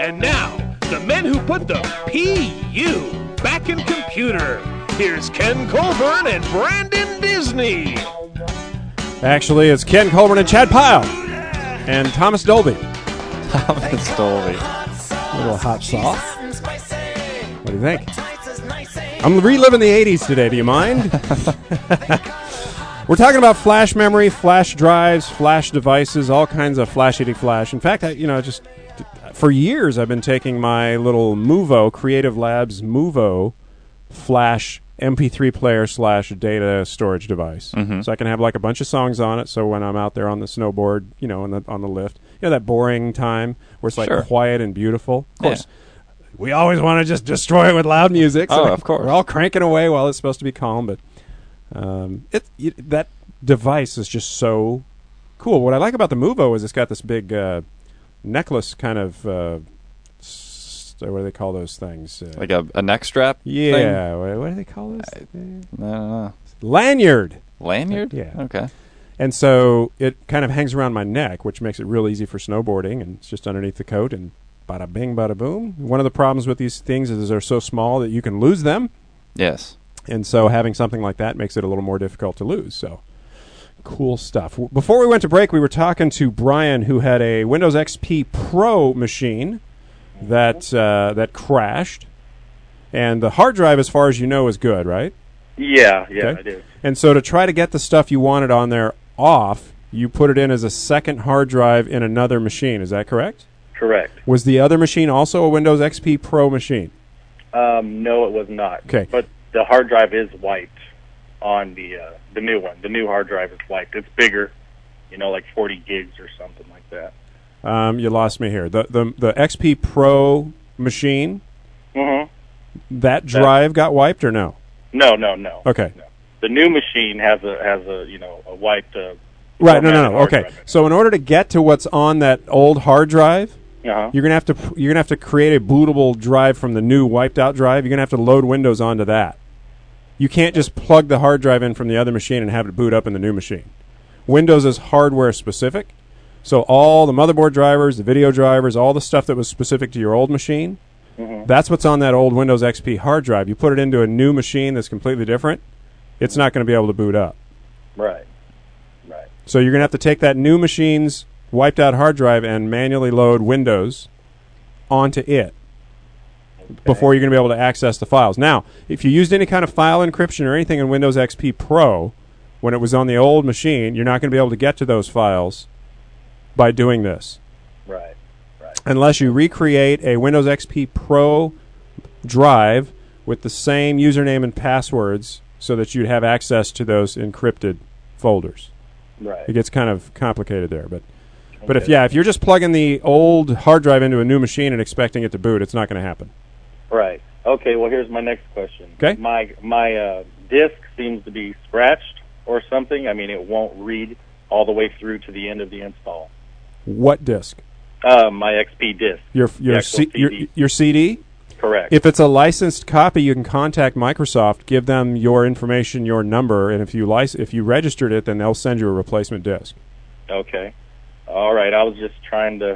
And now, the men who put the P-U back in computer. Here's Ken Colburn and Brandon Disney. Actually, it's Ken Colburn and Chad Pyle. And Thomas Dolby. Thomas Dolby. A little hot sauce. What do you think? I'm reliving the 80s today. Do you mind? We're talking about flash memory, flash drives, flash devices, all kinds of flash-eating flash. In fact, for years I've been taking my little Movo, Creative Labs Movo flash MP3 player / data storage device. Mm-hmm. So I can have like a bunch of songs on it. So when I'm out there on the snowboard, on the lift, that boring time where it's like quiet and beautiful. Of course, we always want to just destroy it with loud music. So of course. We're all cranking away while it's supposed to be calm. But that device is just so cool. What I like about the Movo is it's got this big necklace kind of, what do they call those things? Like a neck strap Yeah. thing? What do they call this? I don't know. Lanyard. Lanyard? Yeah. Okay. And so it kind of hangs around my neck, which makes it real easy for snowboarding, and it's just underneath the coat, and bada bing, bada boom. One of the problems with these things is they're so small that you can lose them. Yes. And so having something like that makes it a little more difficult to lose. So cool stuff. Before we went to break, we were talking to Brian, who had a Windows XP Pro machine that crashed. And the hard drive, as far as you know, is good, right? Yeah, Okay. I do. And so to try to get the stuff you wanted on there off, you put it in as a second hard drive in another machine. Is that correct? Correct. Was the other machine also a Windows XP Pro machine? No, it was not. Okay. But the hard drive is wiped on the new one. The new hard drive is wiped. It's bigger, like 40 gigs or something like that. You lost me here. The XP Pro machine, Mm-hmm. that drive got wiped or no? No. Okay. No. The new machine has a wiped. Right. formatted No. hard Okay. drive. So in order to get to what's on that old hard drive, Uh-huh. you're gonna have to create a bootable drive from the new wiped out drive. You're gonna have to load Windows onto that. You can't just plug the hard drive in from the other machine and have it boot up in the new machine. Windows is hardware specific, so all the motherboard drivers, the video drivers, all the stuff that was specific to your old machine, that's what's on that old Windows XP hard drive. You put it into a new machine that's completely different, it's not going to be able to boot up. Right. So you're going to have to take that new machine's wiped out hard drive and manually load Windows onto it before you're going to be able to access the files. Now, if you used any kind of file encryption or anything in Windows XP Pro when it was on the old machine, you're not going to be able to get to those files by doing this. Right. Unless you recreate a Windows XP Pro drive with the same username and passwords so that you'd have access to those encrypted folders. Right. It gets kind of complicated there, but if you're just plugging the old hard drive into a new machine and expecting it to boot, it's not going to happen. Right. Okay. Well, here's my next question. Okay. My disk seems to be scratched or something. I mean, it won't read all the way through to the end of the install. What disk? My XP disk. Your CD. your CD? Correct. If it's a licensed copy, you can contact Microsoft, give them your information, your number, and if you registered it, then they'll send you a replacement disk. Okay. All right. I was just trying to,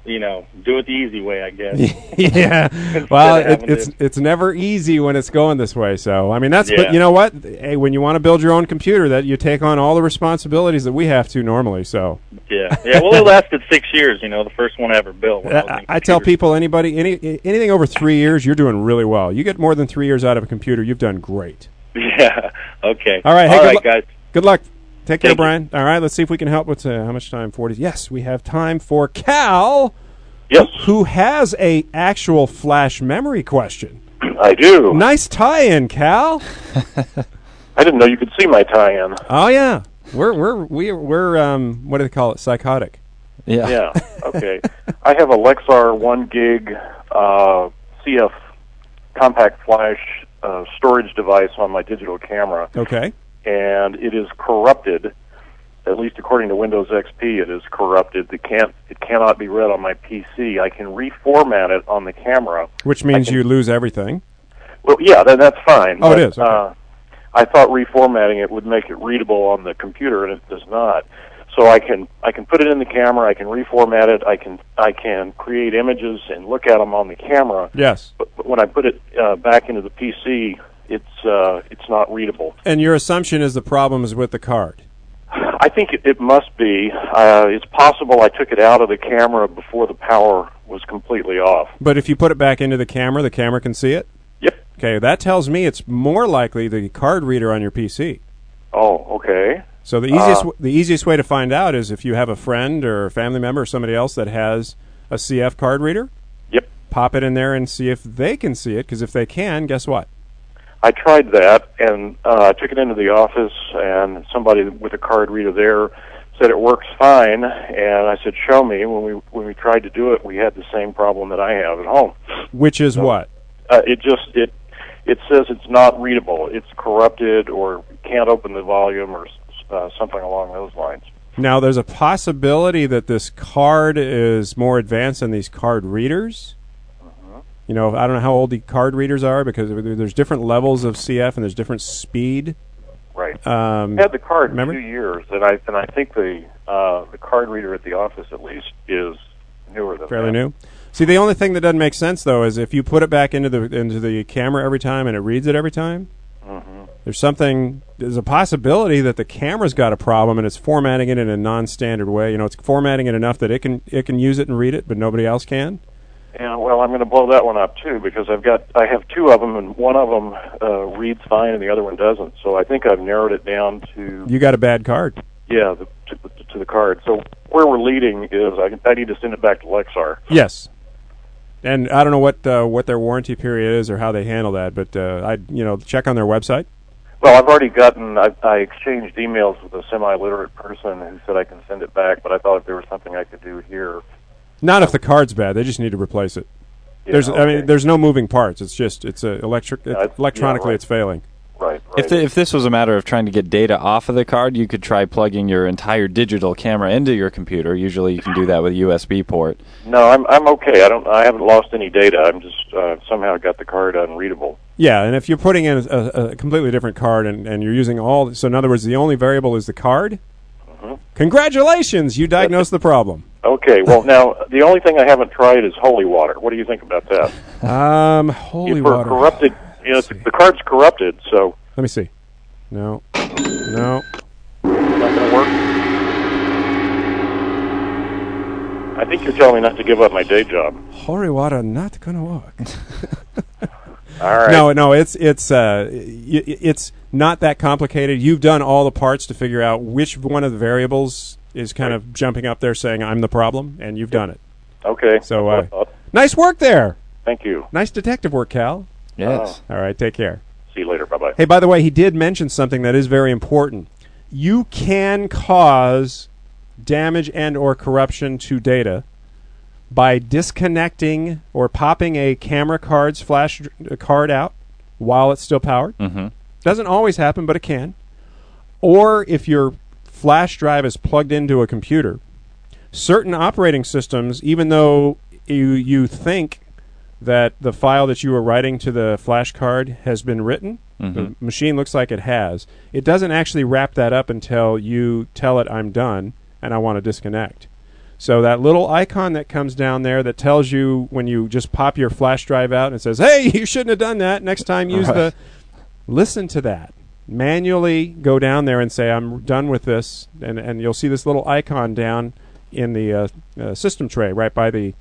do it the easy way, I guess. Yeah. Well, it's never easy when it's going this way. So I mean but you know what? Hey, when you want to build your own computer, that you take on all the responsibilities that we have to normally. So Yeah. Well, it lasted 6 years. The first one I ever built. When I was in I tell computers. people, anything over 3 years, you're doing really well. You get more than 3 years out of a computer, you've done great. Yeah. Okay. All right. Hey, All right, guys. Good luck. Take care, Thank you. Brian. All right, let's see if we can help with how much time? 40. Yes, we have time for Cal, Yes, who has a actual flash memory question. I do. Nice tie-in, Cal. I didn't know you could see my tie-in. Oh yeah, we're what do they call it? Psychotic. Yeah. Yeah, okay. I have a Lexar 1 gig CF compact flash storage device on my digital camera, Okay. and it is corrupted. At least according to Windows XP, it is corrupted. It cannot be read on my PC. I can reformat it on the camera. Which means you lose everything. Well, yeah, that's fine. Oh, but, it is. Okay. I thought reformatting it would make it readable on the computer, and it does not. So I can put it in the camera, I can reformat it, I can create images and look at them on the camera. Yes. But when I put it back into the PC, it's not readable. And your assumption is the problem is with the card. I think it must be. It's possible I took it out of the camera before the power was completely off. But if you put it back into the camera can see it? Yep. Okay, that tells me it's more likely the card reader on your PC. Oh, okay. So the easiest way to find out is if you have a friend or a family member or somebody else that has a CF card reader. Yep. Pop it in there and see if they can see it, because if they can, guess what? I tried that, and I took it into the office, and somebody with a card reader there said it works fine, and I said, show me. When we tried to do it, we had the same problem that I have at home. Which is what? It says it's not readable. It's corrupted, or can't open the volume, or something along those lines. Now, there's a possibility that this card is more advanced than these card readers. You know, I don't know how old the card readers are, because there's different levels of CF and there's different speed. Right. I had the card remember? 2 years, and I think the card reader at the office, at least, is newer than fairly that. new. See, the only thing that doesn't make sense though is if you put it back into the camera every time and it reads it every time. There's a possibility that the camera's got a problem and it's formatting it in a non-standard way. You know, it's formatting it enough that it can use it and read it, but nobody else can. Yeah, well, I'm going to blow that one up too, because I have two of them, and one of them reads fine and the other one doesn't. So I think I've narrowed it down to. You got a bad card. Yeah, to the card. So where we're leading is I need to send it back to Lexar. Yes. And I don't know what their warranty period is or how they handle that, but check on their website. Well, I've already I exchanged emails with a semi-literate person who said I can send it back, but I thought if there was something I could do here. Not if the card's bad. They just need to replace it. Yeah, there's no moving parts. It's just electronically it's failing. Right. If this was a matter of trying to get data off of the card, you could try plugging your entire digital camera into your computer. Usually, you can do that with a USB port. No, I'm okay. I haven't lost any data. I'm just somehow got the card unreadable. Yeah, and if you're putting in a completely different card and you're using so in other words, the only variable is the card. Congratulations, you diagnosed the problem. Okay, well now the only thing I haven't tried is holy water. What do you think about that? Holy water. Corrupted. The card's corrupted, so. Let me see. No. Not going to work? I think you're telling me not to give up my day job. Holy water not going to work. All right. No, it's not that complicated. You've done all the parts to figure out which one of the variables is kind of jumping up there saying I'm the problem, and you've done it. Okay. So nice work there. Thank you. Nice detective work, Cal. Yes. All right, take care. See you later. Bye-bye. Hey, by the way, he did mention something that is very important. You can cause damage and or corruption to data by disconnecting or popping a camera card's flash card out while it's still powered. Doesn't always happen, but it can. Or if your flash drive is plugged into a computer, certain operating systems, even though you think that the file that you were writing to the flash card has been written, the machine looks like it has, it doesn't actually wrap that up until you tell it I'm done and I want to disconnect. So that little icon that comes down there that tells you when you just pop your flash drive out and it says, hey, you shouldn't have done that, next time use the... Listen to that. Manually go down there and say, I'm done with this, and you'll see this little icon down in the system tray right by the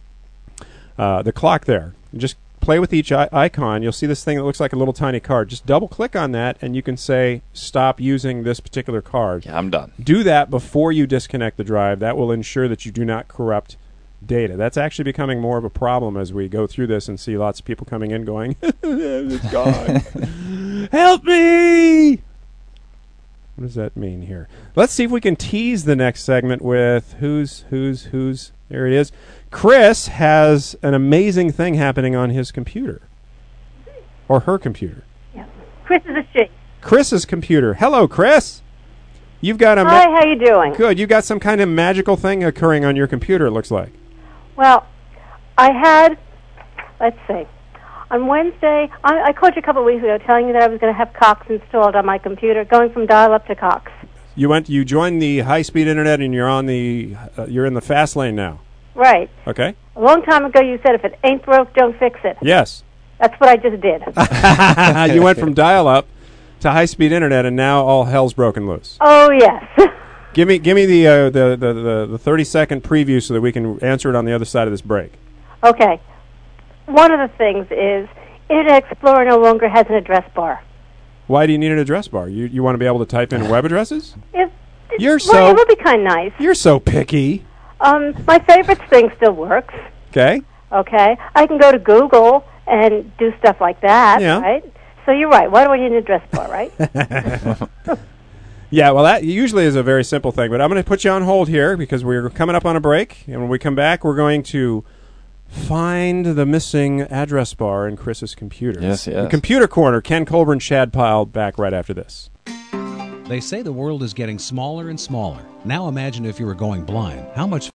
clock there. Just play with each icon. You'll see this thing that looks like a little tiny card. Just double-click on that, and you can say, stop using this particular card. Yeah, I'm done. Do that before you disconnect the drive. That will ensure that you do not corrupt data. That's actually becoming more of a problem as we go through this and see lots of people coming in going, it's gone. Help me! What does that mean here? Let's see if we can tease the next segment with who's. There it is. Chris has an amazing thing happening on his computer. Or her computer. Yeah. Chris is a she. Chris's computer. Hello, Chris. You've got a... Hi, how you doing? Good. You got some kind of magical thing occurring on your computer, it looks like. Well, I had... Let's see. On Wednesday, I called you a couple of weeks ago telling you that I was going to have Cox installed on my computer, going from dial-up to Cox. You joined the high-speed internet, and you're on the you're in the fast lane now. Right. Okay. A long time ago, you said if it ain't broke, don't fix it. Yes. That's what I just did. You went from dial-up to high-speed internet, and now all hell's broken loose. Oh, yes. Give me the 30-second preview so that we can answer it on the other side of this break. Okay. One of the things is Internet Explorer no longer has an address bar. Why do you need an address bar? You want to be able to type in web addresses? It You're would be kind of nice. You're so picky. My favorites thing still works. Okay. Okay. I can go to Google and do stuff like that, Yeah. right? So you're right. Why do I need an address bar, right? Yeah, well, that usually is a very simple thing, but I'm going to put you on hold here because we're coming up on a break, and when we come back, we're going to find the missing address bar in Chris's computer. Yes. The Computer Corner, Ken Colburn, Chad Pyle, back right after this. They say the world is getting smaller and smaller. Now imagine if you were going blind. How much